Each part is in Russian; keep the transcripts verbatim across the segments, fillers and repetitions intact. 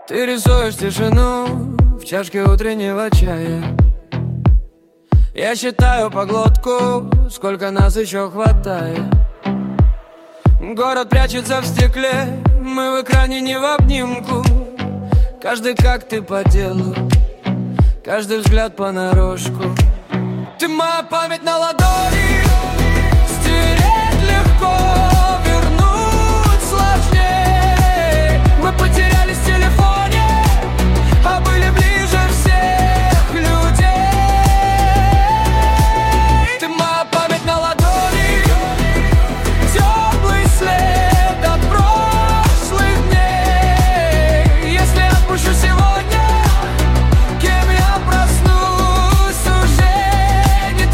Ты рисуешь тишину в чашке утреннего чая. Я считаю по глотку, сколько нас еще хватает. Город прячется в стекле, мы в экране не в обнимку. Каждый как ты по делу, каждый взгляд понарошку. Ты моя память на ладони, стереть легко, вернуть сложнее. Мы потерялись в телефоне, а были ближе всех людей. Ты моя память на ладони, теплый след от прошлых дней. Если отпущу сегодня, кем я проснусь, уже не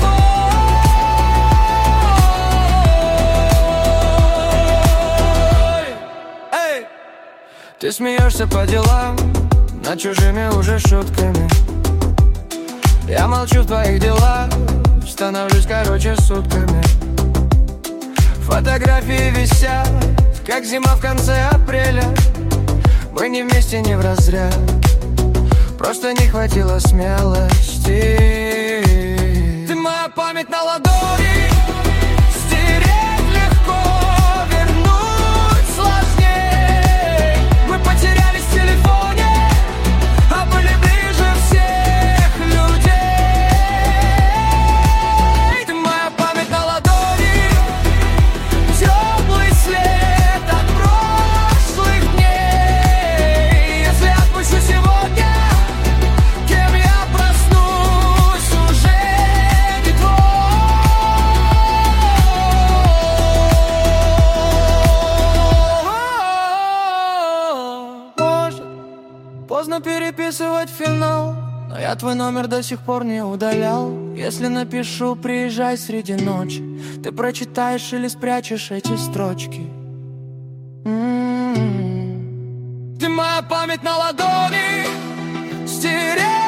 твой. Эй! Ты смеешься по делам, над чужими уже шутками. Я молчу в твоих делах, становлюсь короче сутками. Фотографии висят, как зима в конце апреля. Мы не вместе, не вразряд, просто не хватило смелости. Ты моя память на ладони, стереть легко, вернуть сложнее. Мы потерялись в телефоне, а были ближе всех людей. Ты моя память на ладони, теплый след от прошлых дней. Если отпущу сегодня, кем я проснусь, уже не твой. Может, поздно переписывать финал, но я твой номер до сих пор не удалял. Если напишу, приезжай среди ночи, ты прочитаешь или спрячешь эти строчки. М-м-м. Ты моя память на ладони, стереть